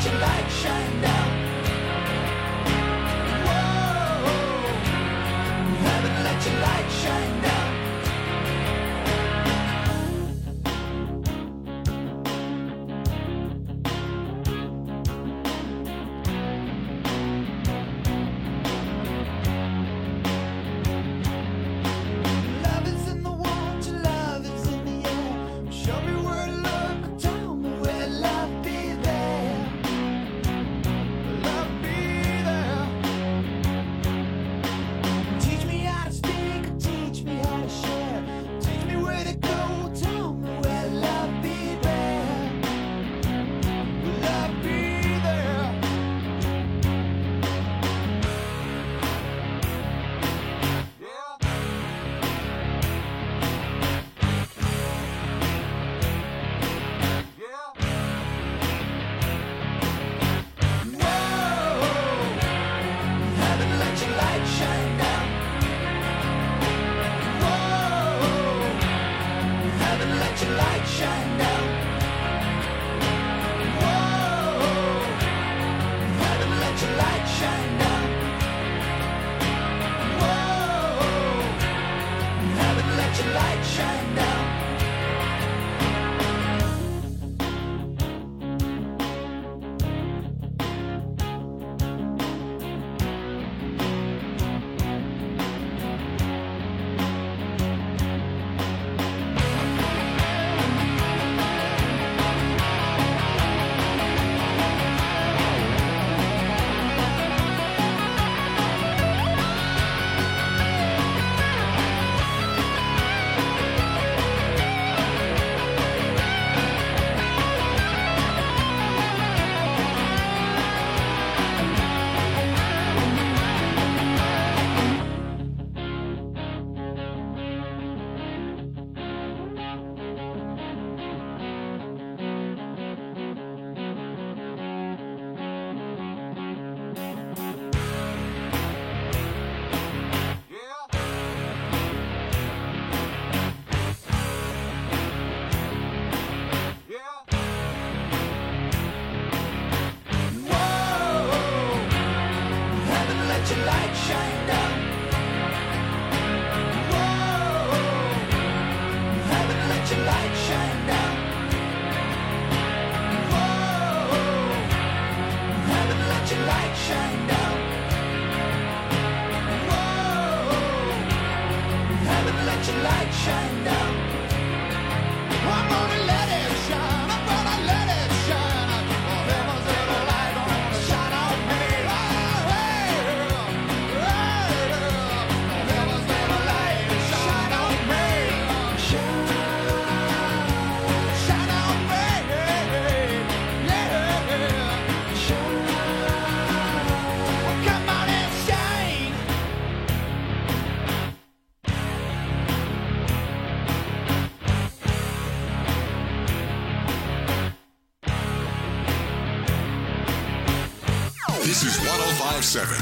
This is 105.7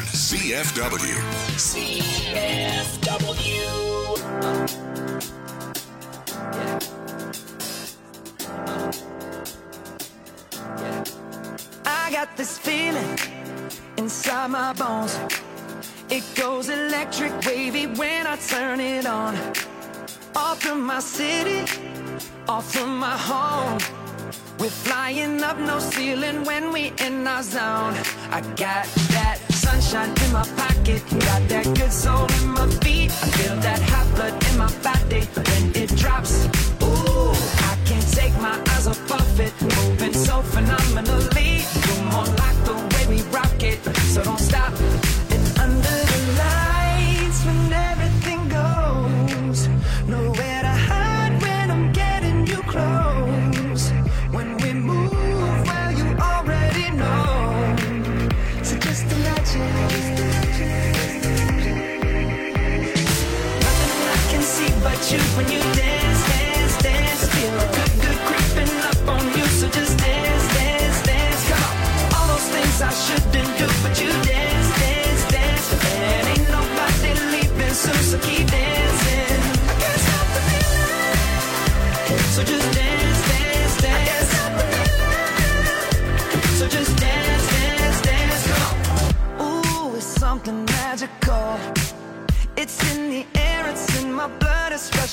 CFW. CFW. I got this feeling inside my bones. It goes electric wavy when I turn it on. Off from my city, off from my home. We're flying up, no ceiling when we in our zone. I got that sunshine in my pocket, got that good soul in my feet. I feel that hot blood in my body when it drops. Ooh, I can't take my eyes off of it, moving so phenomenally. You're more like the way we rock it, so don't stop. And under the lights when everything goes, nowhere to hide when I'm getting you close. When we move, well, you already know. So just imagine. Nothing I can see but you when you dance, dance, dance. Feel good, good creeping up on you. So just dance, dance, dance. Come on. All those things I shouldn't do, but you dance.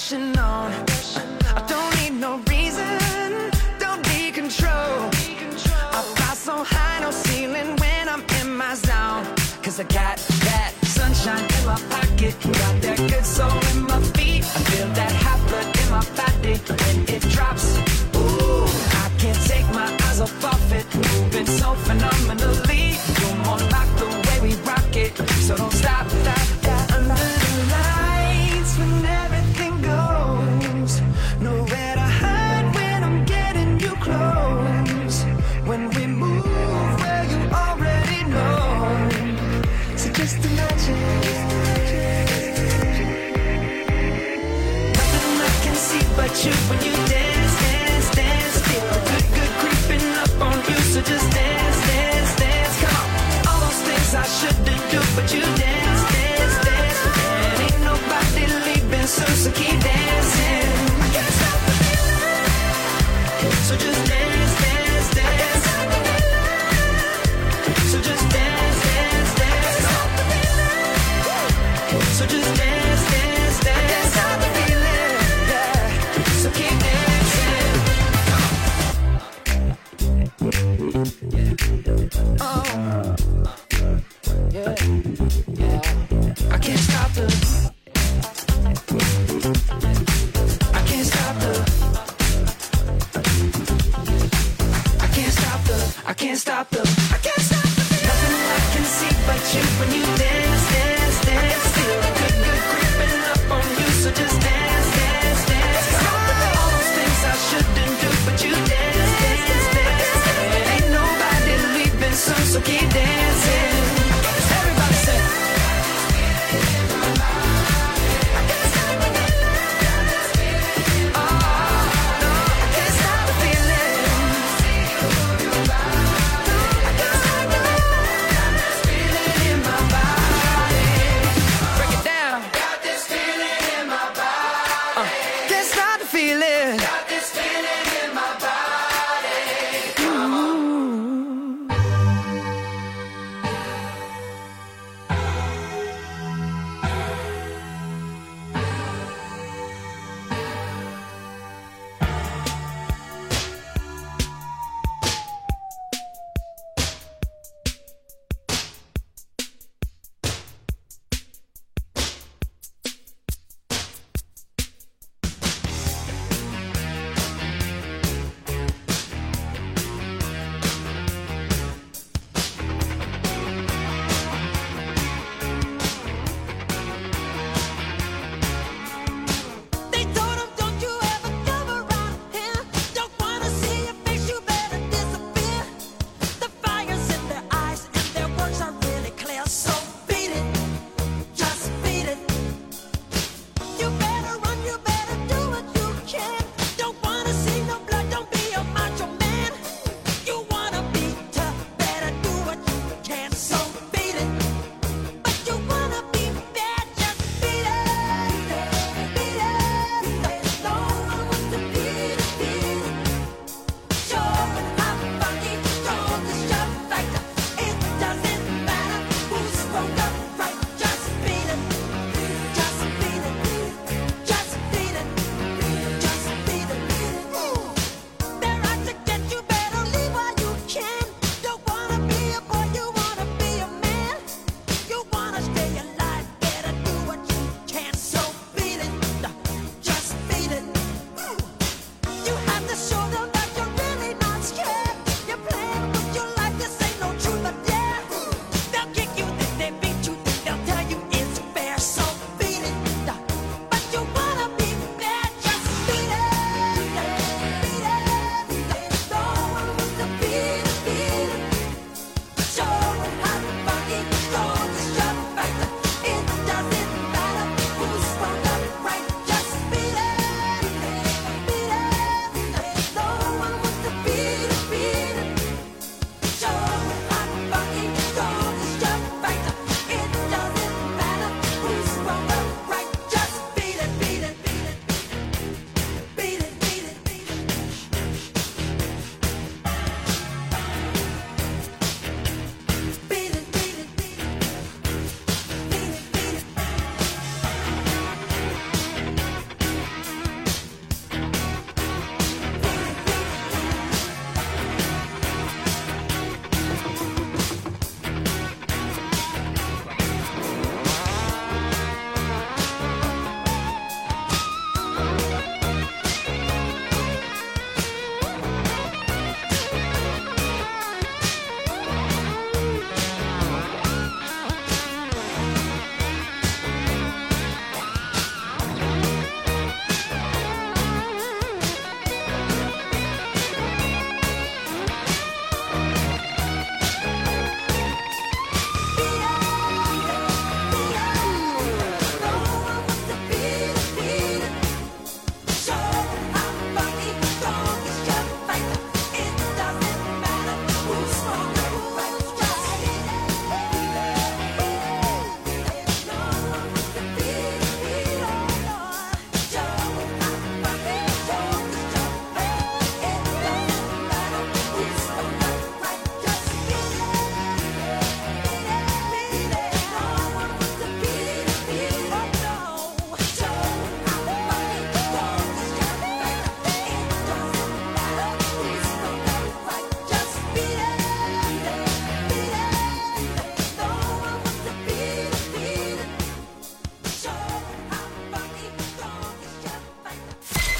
rushing on. I don't need no reason, don't need control. I fly so high, no ceiling when I'm in my zone. Cause I got that sunshine in my pocket, got that good soul in my feet. I feel that hot blood in my body when it drops. Ooh, I can't take my eyes off it, moving so phenomenally. You're more like the way we rock it, so don't stop, stop, stop. Under the lights when everything goes, nowhere to hide when I'm getting you close. When we move where you already know, so just imagine. Nothing I can see but you when you dance, dance, dance. Feel the good, good creeping up on you, so just dance, dance, dance. Come on, all those things I shouldn't do, but you dance, dance, dance. And ain't nobody leaving soon, so keep dancing. I can't stop the feeling, so just dance, dance, dance. So just dance, dance, dance. So just dance, dance, dance. I can't stop the feeling, yeah. So keep dancing. Oh, yeah, yeah. I can't stop the. I can't stop the. I can't stop the. I can't stop the. I can't stop the. Nothing I can see but you when you dance, dance, dance. Feel the good, good creeping up on you, so just dance, dance, dance. All those things I shouldn't do, but you dance, dance, dance. And ain't nobody leaving soon, so keep dancing. Everybody say.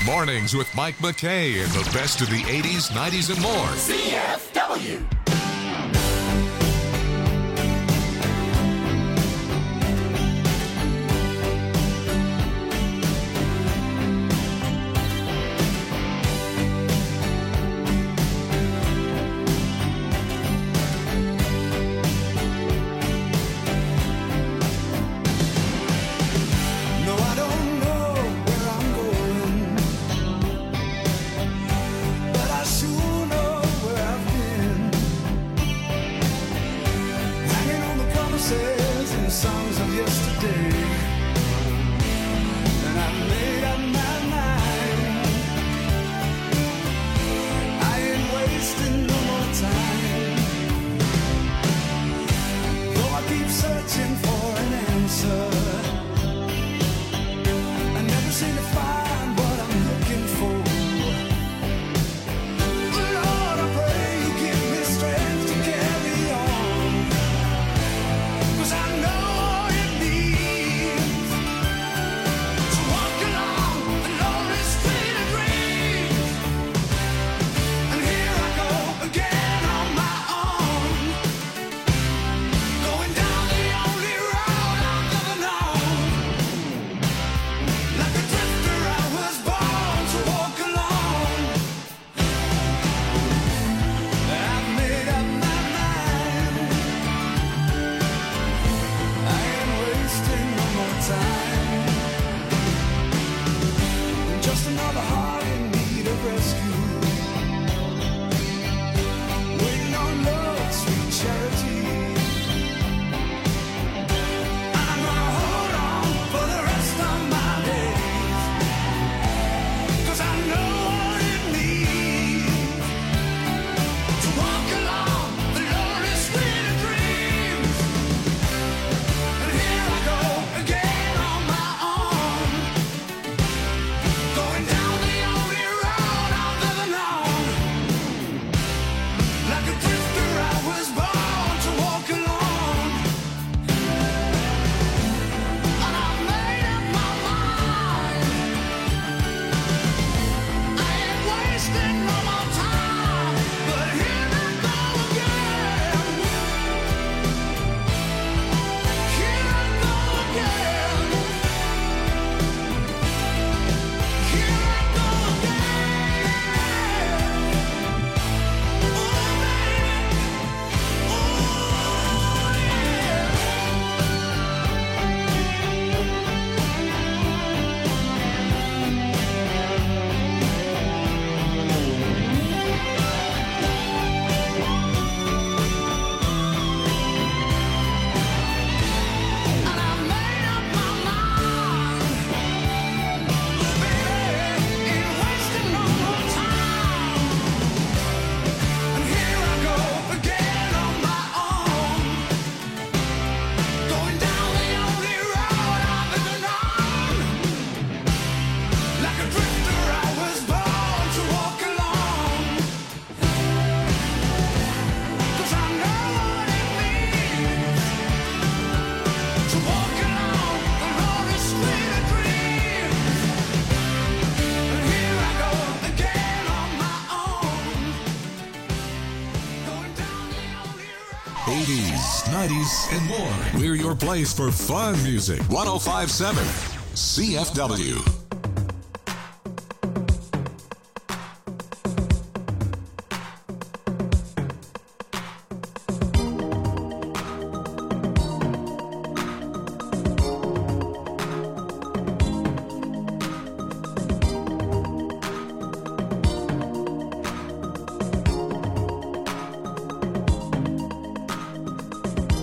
Mornings with Mike McKay and the best of the 80s, 90s, and more. CFW. And more. We're your place for fun music. 105.7 CFW.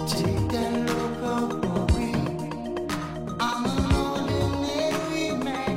I'm an ordinary man.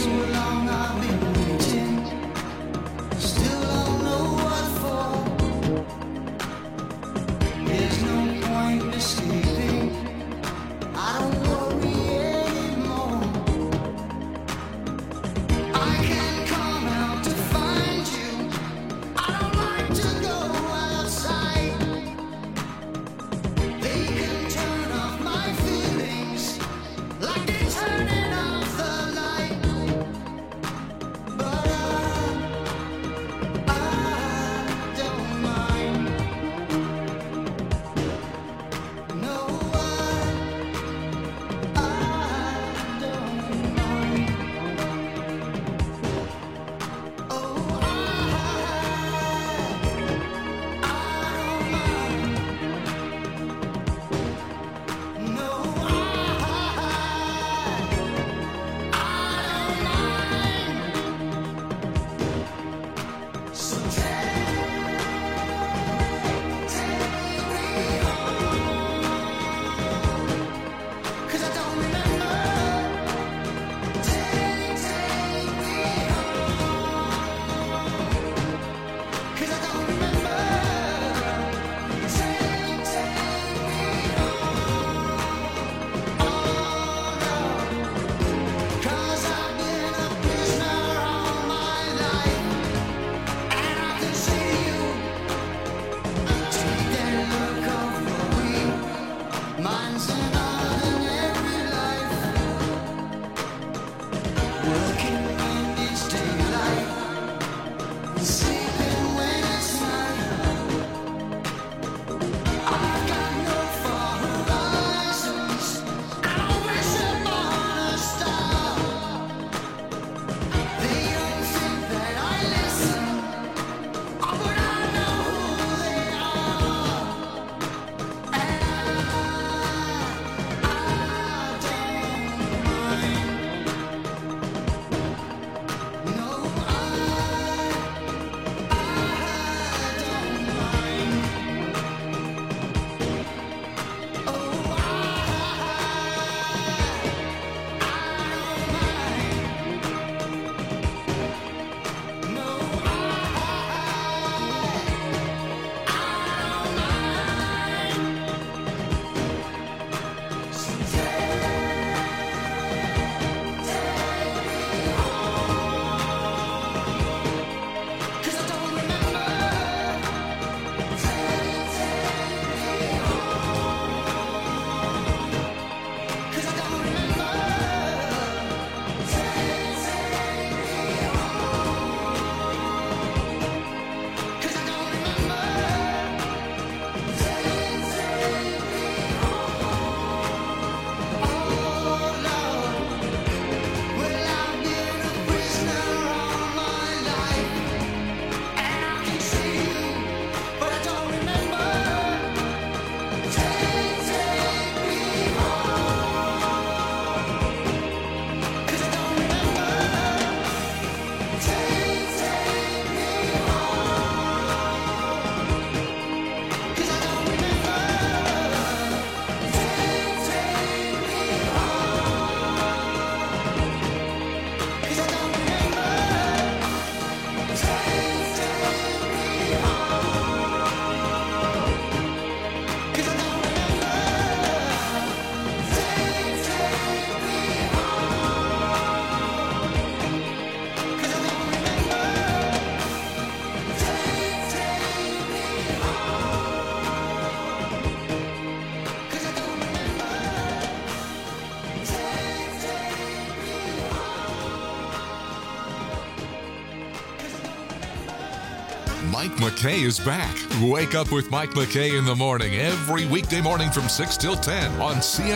Mike McKay is back. Wake up with Mike McKay in the morning every weekday morning from 6 till 10 on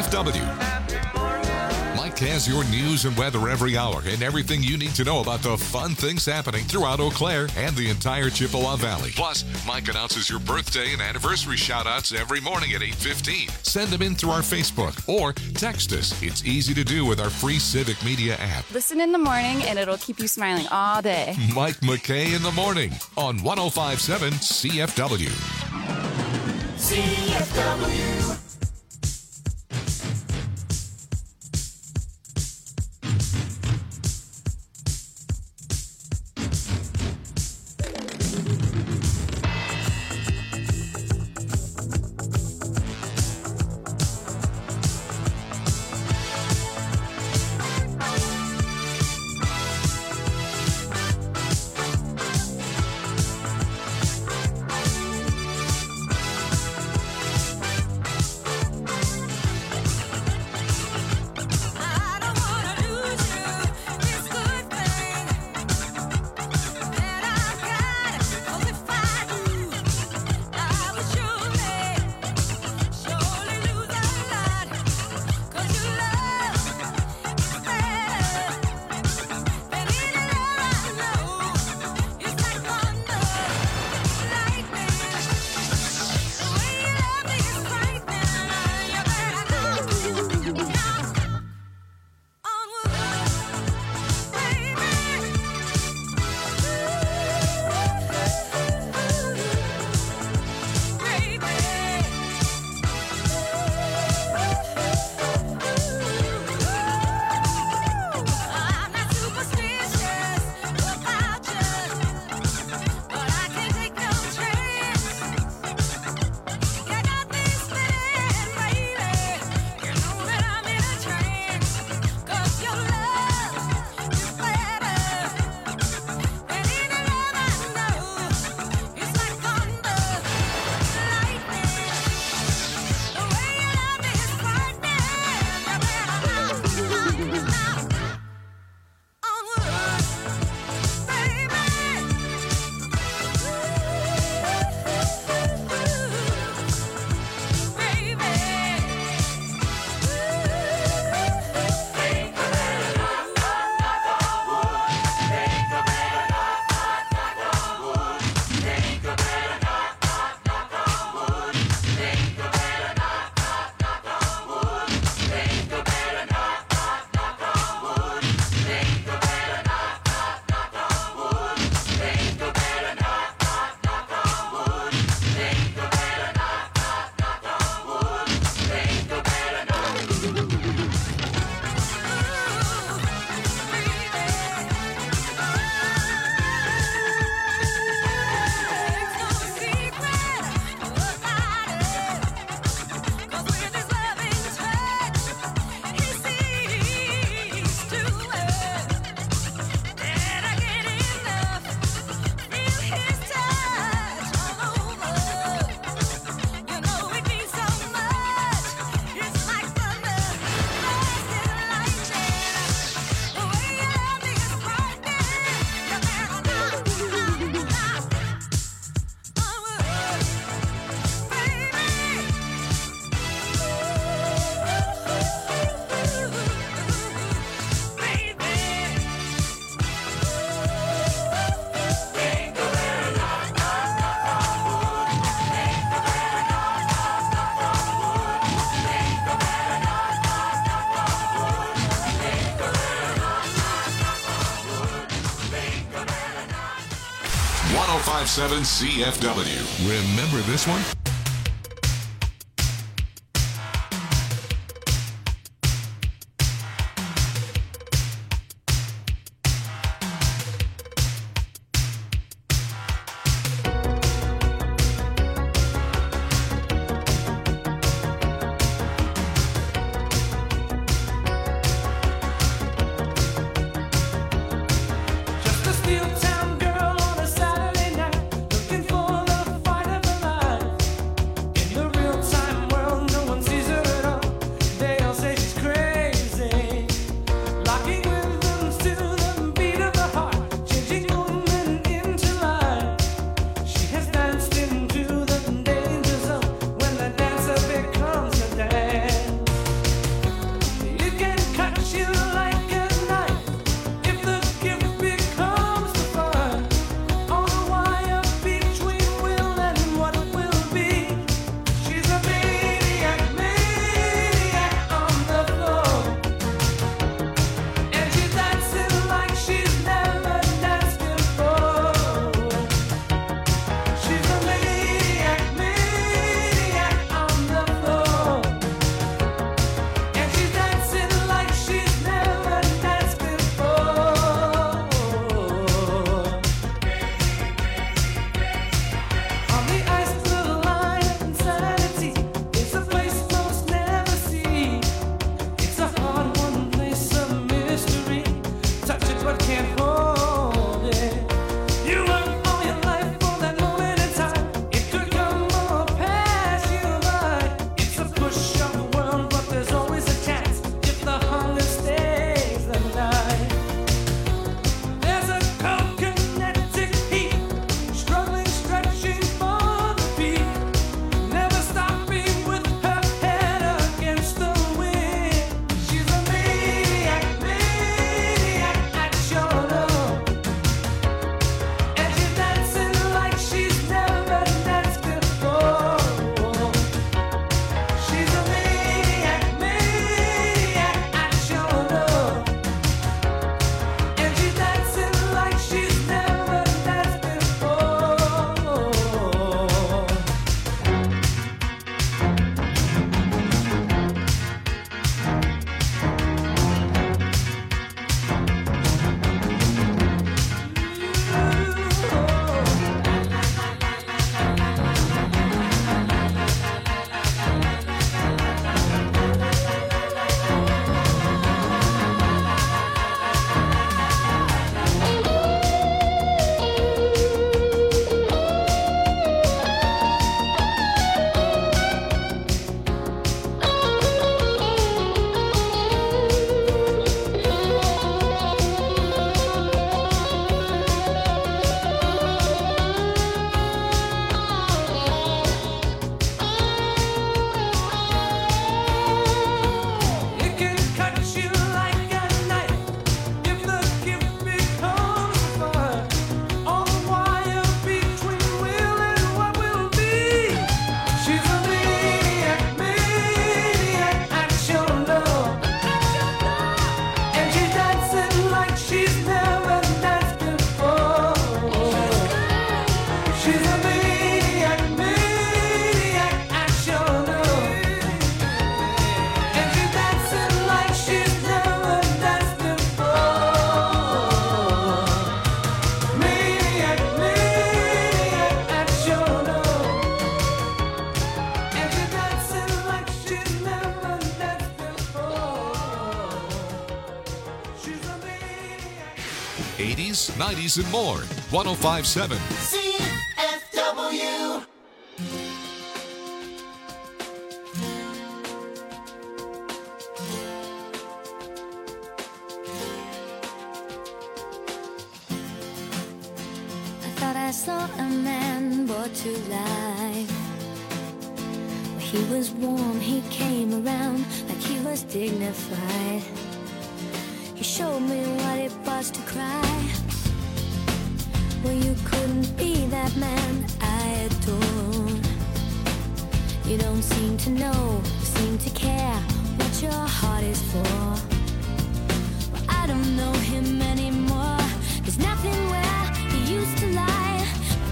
CFW. Mike has your news and weather every hour and everything you need to know about the fun things happening throughout Eau Claire and the entire Chippewa Valley. Plus, Mike announces your birthday and anniversary shout-outs every morning at 8:15. Send them in through our Facebook or text us. It's easy to do with our free Civic Media app. Listen in the morning and it'll keep you smiling all day. Mike McKay in the morning on 105.7 CFW. CFW. 1057 CFW. Remember this one? '80s, '90s, and more. 1057 CFW. I thought I saw a man brought to life. He was warm, he came around like he was dignified. He showed me what it was to cry. Well, you couldn't be that man I adored. You don't seem to know, seem to care what your heart is for. Well, I don't know him anymore. There's nothing where he used to lie.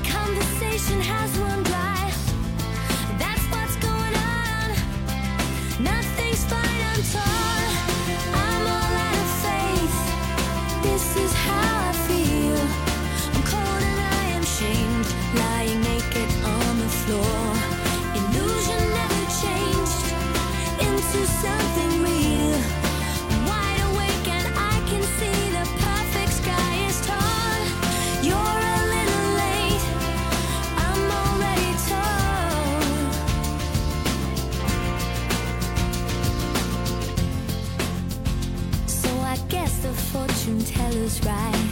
Nothing's fine, I'm torn. I'm all out of faith. This is how I feel. I'm cold and I am shamed, lying naked on the floor. Illusion never changed into something real. I'm wide awake and I can see the perfect sky is torn. You're a little late, I'm already torn. So I guess the fortune teller's right.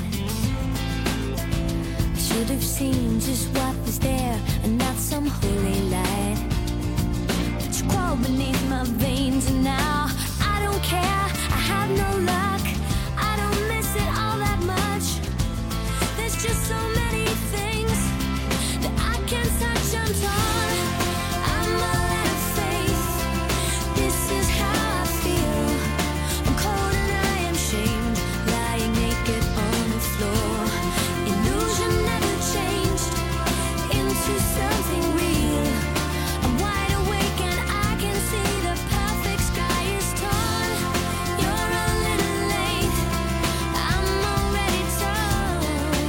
I should have seen just what was there and not some holy light. But you crawl beneath my veins and now I don't care, I have no luck. I don't miss it all that much. There's just so many things that I can't touch, I'm torn. I'm all out of faith. This is how I feel. I'm cold and I am shamed, lying naked on the floor. Illusion never changed into something real. I'm wide awake and I can see the perfect sky is torn. You're a little late, I'm already torn.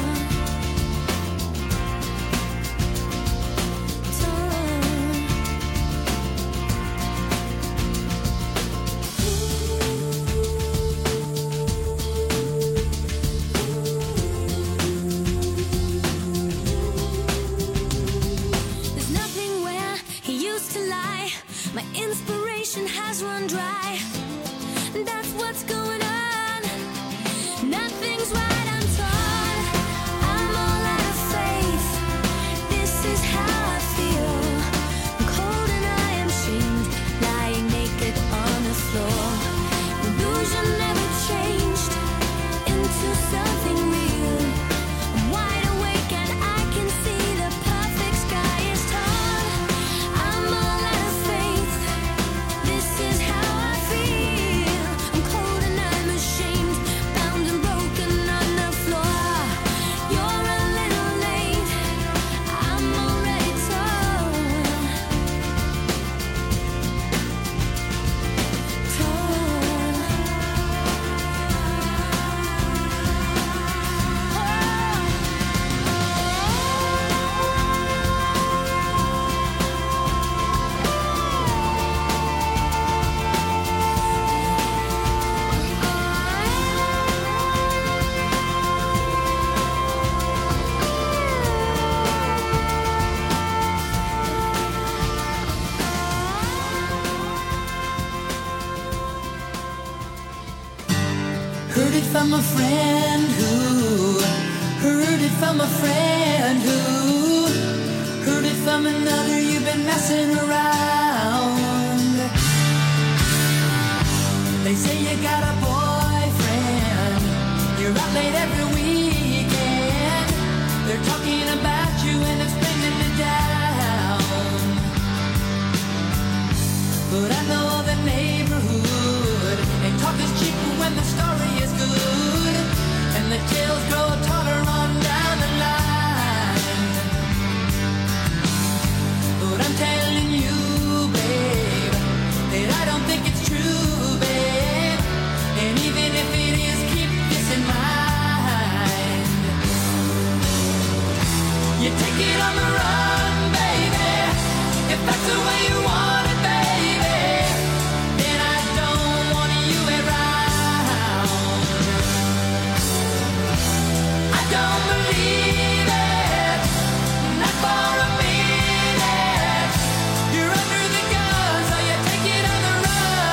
There's nothing where he used to lie. My inspiration has run dry. That's what's going on. Nothing's right, I'm torn. I'm all out of faith. This is how I feel. I'm cold and I am shamed, lying naked on the floor. Illusion never changed into something real. I'm wide awake and I can see the perfect sky is torn. I'm all out of faith. This is how I feel. I'm cold and I'm ashamed, bound and broken on the floor. You're a little late, I'm already torn. Heard it from a friend who heard it from a friend who heard it from another. You've been messing around. They say you got a boyfriend. You're out late every weekend. They're talking about you and it's bringing me down. But I know the neighborhood, and talk is cheap when the story is good, and the tales grow taller on down the line. But I'm telling you, babe, that I don't think it's true, babe. And even if it is, keep this in mind. You take it on the run, baby, if that's the way you want it, baby. Then I don't want you around. I don't believe it, not for a minute. You're under the gun, so you take it on the run.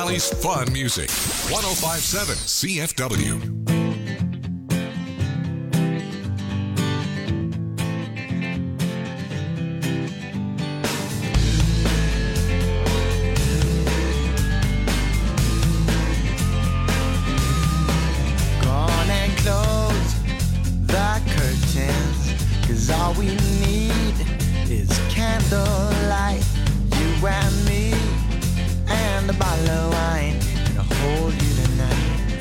Valley's fun music. 105.7 CFW. All we need is candlelight, you and me, and a bottle of wine to hold you tonight.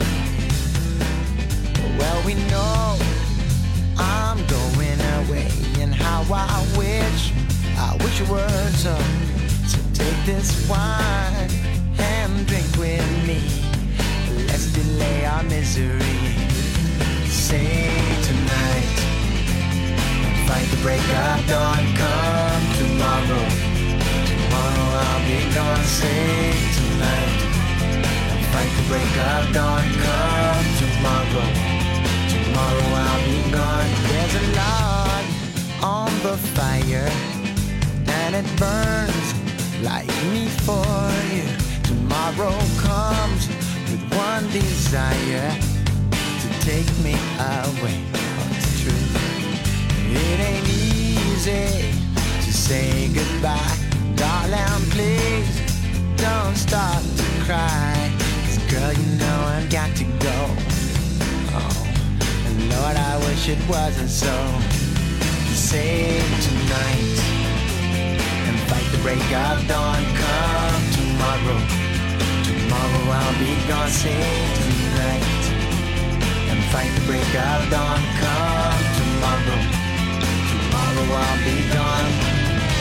Well, we know I'm going away, and how I wish it were so. So take this wine and drink with me. Let's delay our misery. Say tonight. Fight the break of dawn, come tomorrow. Tomorrow I'll be gone, say tonight. Fight the break of dawn, come tomorrow. Tomorrow I'll be gone. There's a log on the fire, and it burns like me for you. Tomorrow comes with one desire, to take me away. Oh, it's true. It ain't easy to say goodbye. Darling, please don't start to cry. 'Cause girl, you know I've got to go. Oh, and Lord, I wish it wasn't so. Save tonight and fight the break of dawn. Come tomorrow. Tomorrow I'll be gone. Save tonight and fight the break of dawn. Come tomorrow. Tomorrow I'll be gone.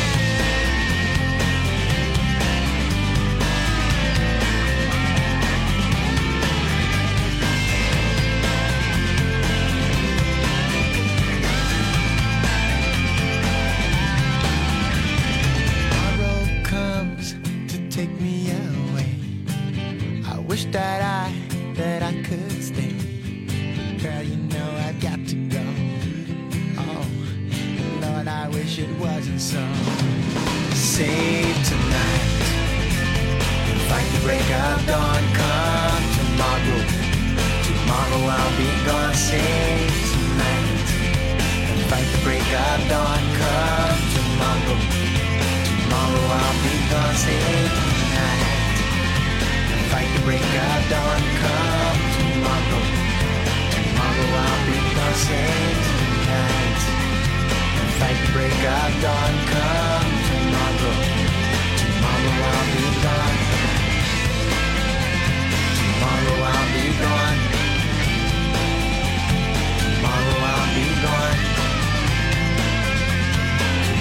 Tomorrow comes to take me away. I wish that I could stay. Girl, you know I've got to go. Lord, I wish it wasn't so. Save tonight and fight the break of dawn. Come tomorrow. Tomorrow I'll be gone. Save tonight and fight the break of dawn. Come tomorrow. Tomorrow I'll be gone. Save tonight and fight the break of dawn. Come tomorrow. Tomorrow I'll be gone. Save tonight. Fight the break of dawn, come tomorrow. Tomorrow I'll be gone. Tomorrow I'll be gone. Tomorrow I'll be gone.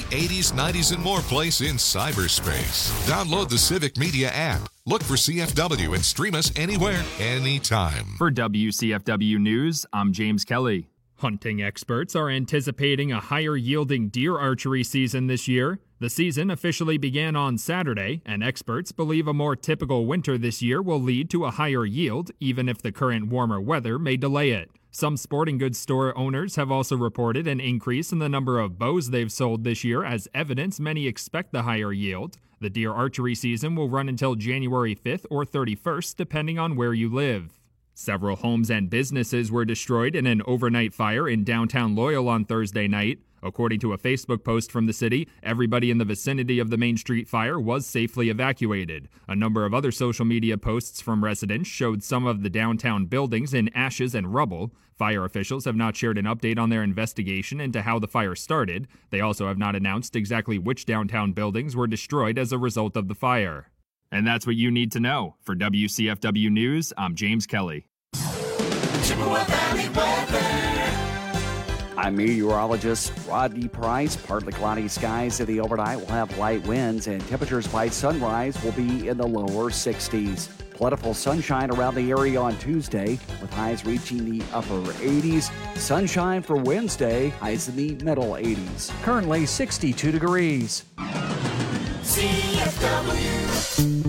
80s, 90s, and more place in cyberspace. Download the Civic Media app. Look for CFW and stream us anywhere, anytime. For WCFW News, I'm James Kelly. Hunting experts are anticipating a higher-yielding deer archery season this year. The season officially began on Saturday, and experts believe a more typical winter this year will lead to a higher yield, even if the current warmer weather may delay it. Some sporting goods store owners have also reported an increase in the number of bows they've sold this year as evidence many expect the higher yield. The deer archery season will run until January 5th or 31st, depending on where you live. Several homes and businesses were destroyed in an overnight fire in downtown Loyal on Thursday night. According to a Facebook post from the city, everybody in the vicinity of the Main Street fire was safely evacuated. A number of other social media posts from residents showed some of the downtown buildings in ashes and rubble. Fire officials have not shared an update on their investigation into how the fire started. They also have not announced exactly which downtown buildings were destroyed as a result of the fire. And that's what you need to know. For WCFW News, I'm James Kelly. I'm meteorologist Rodney Price. Partly cloudy skies in the overnight will have light winds, and temperatures by sunrise will be in the lower 60s. Plentiful sunshine around the area on Tuesday, with highs reaching the upper 80s. Sunshine for Wednesday, highs in the middle 80s. Currently 62 degrees. CFW.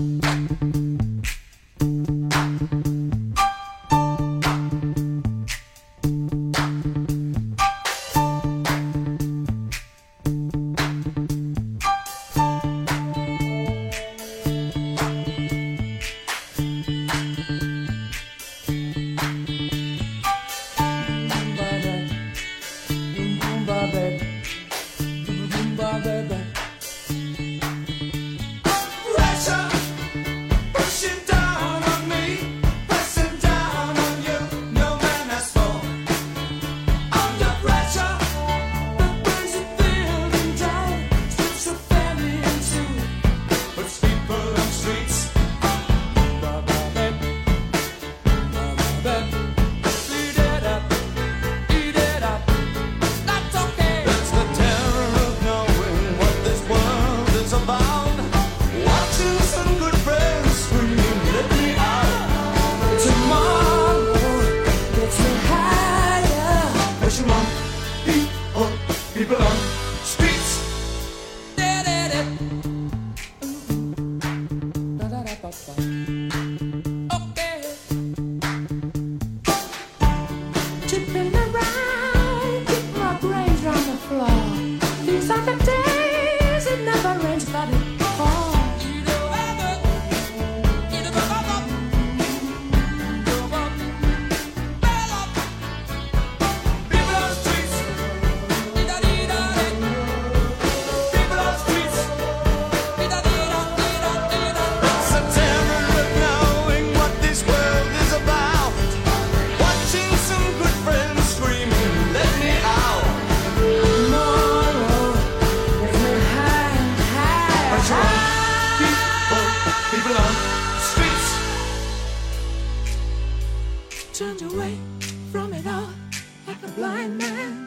Turned away from it all like a blind man.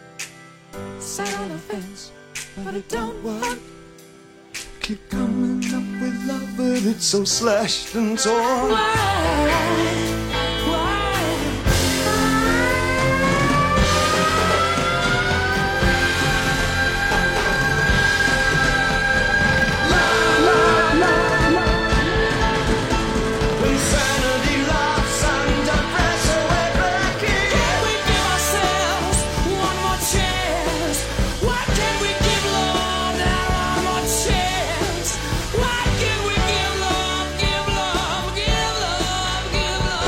Sat on a fence, but it don't work. Keep coming up with love, but it's so slashed and torn. Why? Give love.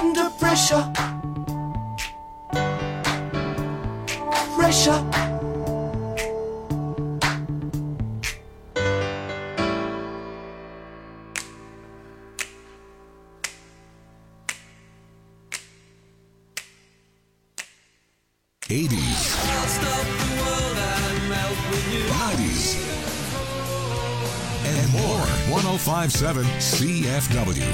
under pressure. Pressure. And more. 105.7 CFW.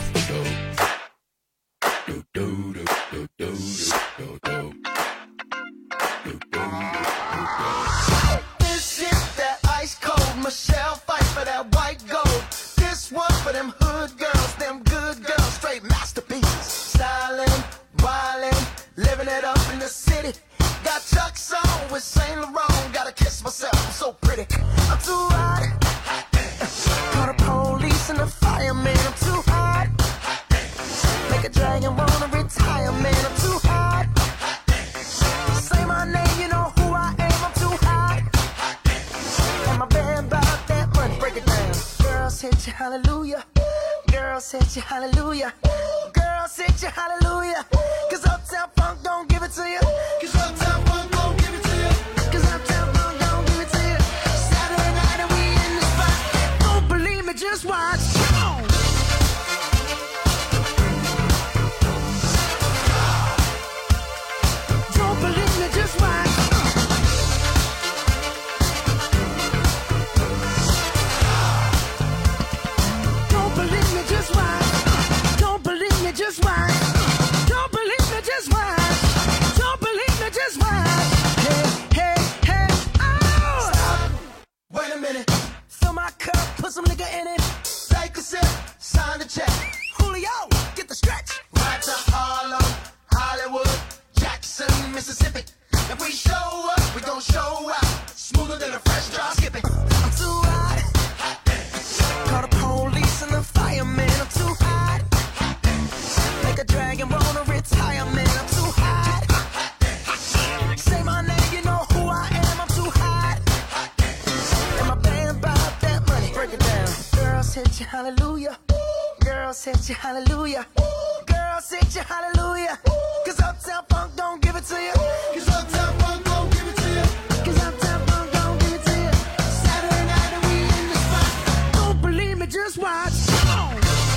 This is that ice cold Michelle fight for that white gold. This one for them hood girls, them good girls, straight masterpieces. Styling, wildin', living it up in the city. Got Chuck's on with Saint Laurent. Gotta kiss myself, I'm so pretty. I'm too hot. Call the police and the fireman. I'm too hot. Make a dragon wanna retire, man. I'm too hot. Say my name, you know who I am. I'm too hot. And my band bought that money. Break it down. Girls hit you, hallelujah. Girls hit you, hallelujah. Girls hit you, hallelujah. Cause Uptown Funk don't give it to you. Cause Uptown Funk don't give it to you. Cause Uptown Funk don't give it to you. Saturday night and we in the spot. Don't believe me, just watch. Come on. Don't believe me, just watch. Don't believe me, just watch. Don't believe me, just watch. Don't believe me, just watch. Don't believe me, just watch. Hey, hey, hey, oh! Stop. Wait a minute. Fill my cup, put some nigga in it. Take a sip, sign the check. Julio, get the stretch. Right to Harlem, Hollywood, Jackson, Mississippi. If we show up, we gon' show out. Smoother than a fresh drop skipping. I'm too hot. Call the police and the fireman. I'm too hot. Make a dragon wanna retire, man. I'm too hot. Say my name, you know who I am. I'm too hot. And my band bought that money. Break it down. Girls hit you, hallelujah. Girls hit you, hallelujah. Girls hit you, hallelujah. Cause Uptown Funk don't give it to you. Cause Uptown Funk don't give it to you. Cause Uptown Funk don't give it to you. Saturday night and we in the spot. Don't believe me, just watch. Come on.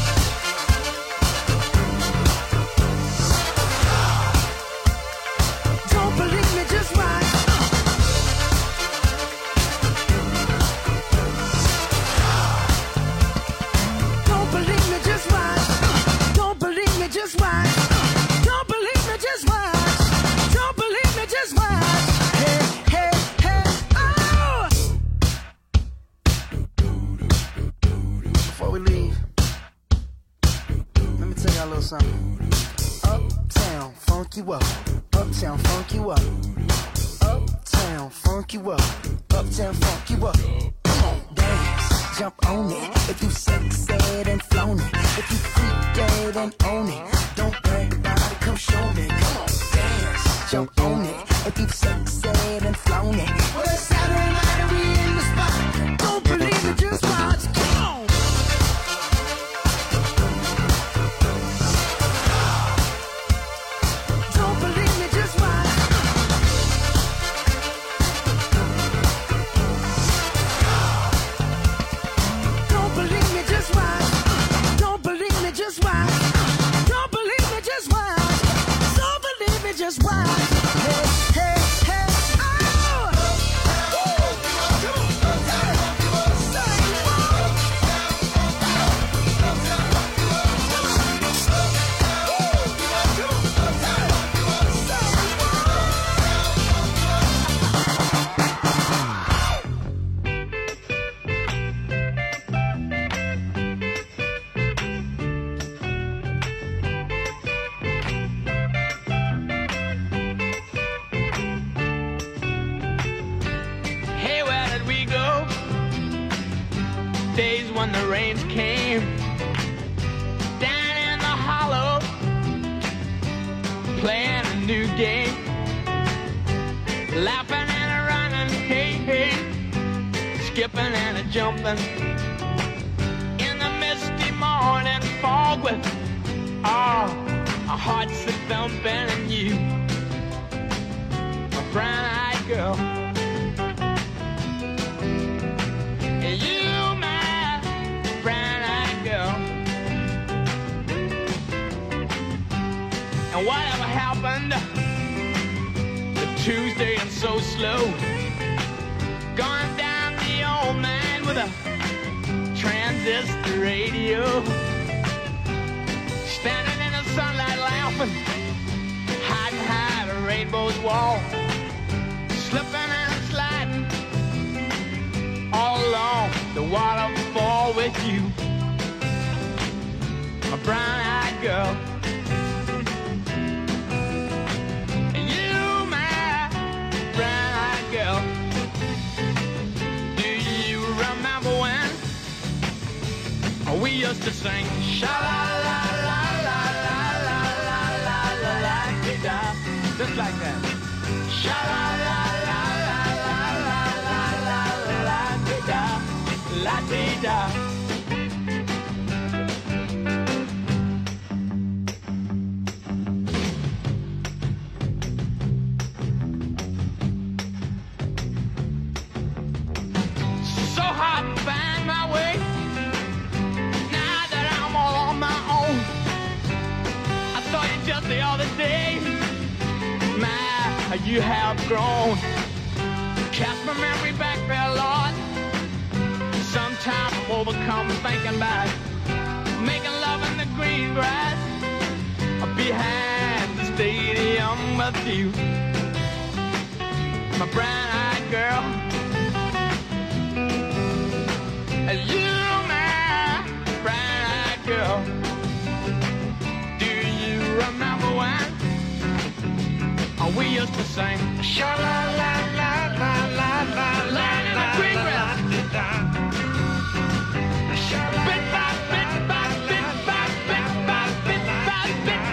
Don't believe me, just watch. Don't believe me, just watch. Don't believe me, just watch. Don't believe me, just watch. Don't believe me, just watch. Hey, hey, hey, oh! Before we leave, let me tell y'all a little something. Uptown, funk you up. Uptown, funk you up. Uptown, funk you up. Uptown, funk you up. Come on, dance, jump on it. If you sexed and flown it. If you freak dead and own it. Don't brag about it, come show me. Come on, dance, jump on it. If you sexed and flown it. Well, it's Saturday night and we in the spot. Don't believe it, just watch. Come on. Don't believe me, just watch. Don't believe me, just watch. Don't believe me, just watch. Don't believe me, just watch. Don't believe me, just watch. Hey, hey, hey, oh! Hey, where did we go? Days when the rains came down in the hollow, playing a new game, laughing and a running, hey, hey, skipping and a jumping in the misty morning fog with a heart's a thumping and you, my brown-eyed girl. You, my brown-eyed girl. And whatever happened to Tuesday and so slow? Gone down the old man with a transistor radio. Standing in the sunlight laughing, hiding behind a rainbow's wall. Slipping and sliding all along the waterfall with you, my brown-eyed girl. You, my brown-eyed girl. Do you remember when we used to sing sha-la-la-la-la-la-la-la-la-la-la-la-la-la-la, just like that? Sha-la-la-la-la-la-la-la-la-la-la-la-la-la. So hard to find my way now that I'm all on my own. I saw you just the other day. My, you have grown. Cast my memory back there, Lord. Sometimes I'm overcome thinking about making love in the green grass behind the stadium with you, my brown-eyed girl. You, my brown-eyed girl. Do you remember when we used to sing sha-la-la-la-la-la-la-la in the green grass? Bit by bit by bit by bit by bit by bit.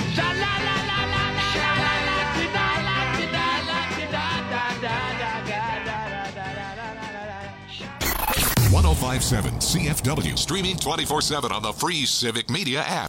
Sha-la-la-la-la-la-la-la-la-la-la-la-la-la-la-la-la. 1057 CFW, streaming 24/7 on the free Civic Media app.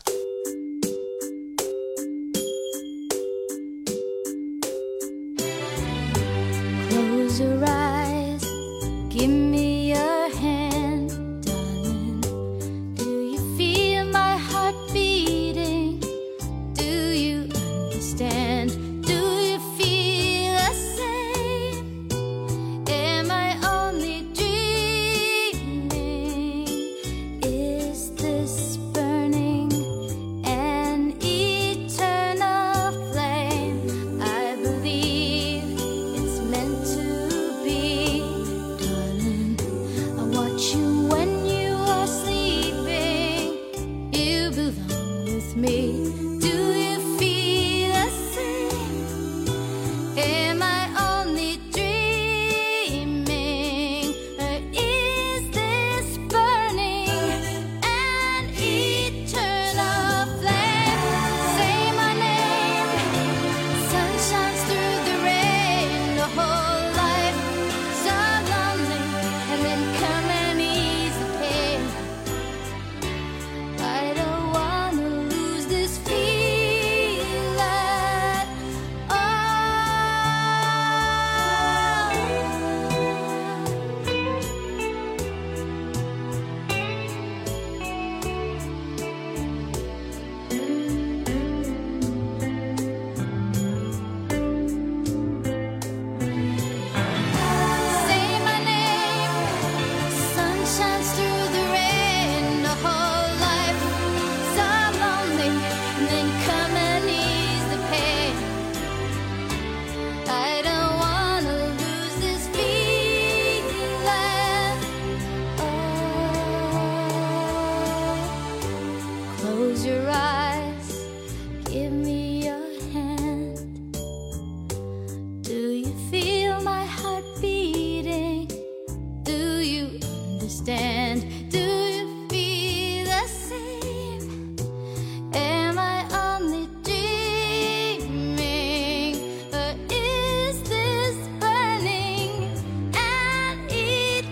Close your eyes, give me your hand, darling. Do you feel my heart beating? Do you understand? Do you feel the same? Am I only dreaming? Is this burning an eternal flame? I believe it's meant to be, darling. I watch you when you are sleeping. You belong with me. Do you